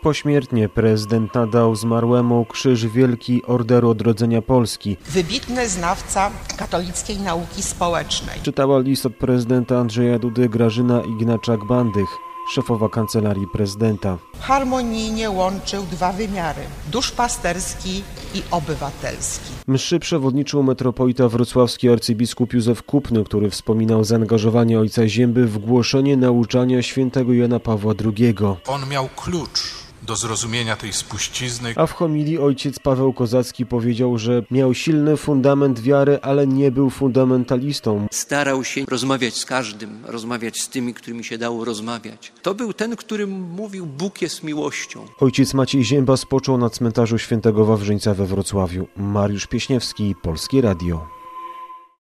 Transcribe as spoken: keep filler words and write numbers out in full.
Pośmiertnie prezydent nadał zmarłemu Krzyż Wielki Orderu Odrodzenia Polski. Wybitny znawca katolickiej nauki społecznej. Czytała list od prezydenta Andrzeja Dudy Grażyna Ignaczak-Bandych, szefowa Kancelarii Prezydenta. Harmonijnie łączył dwa wymiary: duszpasterski i obywatelski. Mszy przewodniczył metropolita wrocławski arcybiskup Józef Kupny, który wspominał zaangażowanie ojca Zięby w głoszenie nauczania świętego Jana Pawła drugiego. On miał klucz do zrozumienia tej spuścizny. A w homilii ojciec Paweł Kozacki powiedział, że miał silny fundament wiary, ale nie był fundamentalistą. Starał się rozmawiać z każdym, rozmawiać z tymi, którymi się dało rozmawiać. To był ten, który mówił: Bóg jest miłością. Ojciec Maciej Zięba spoczął na cmentarzu Świętego Wawrzyńca we Wrocławiu. Mariusz Pieśniewski, Polskie Radio.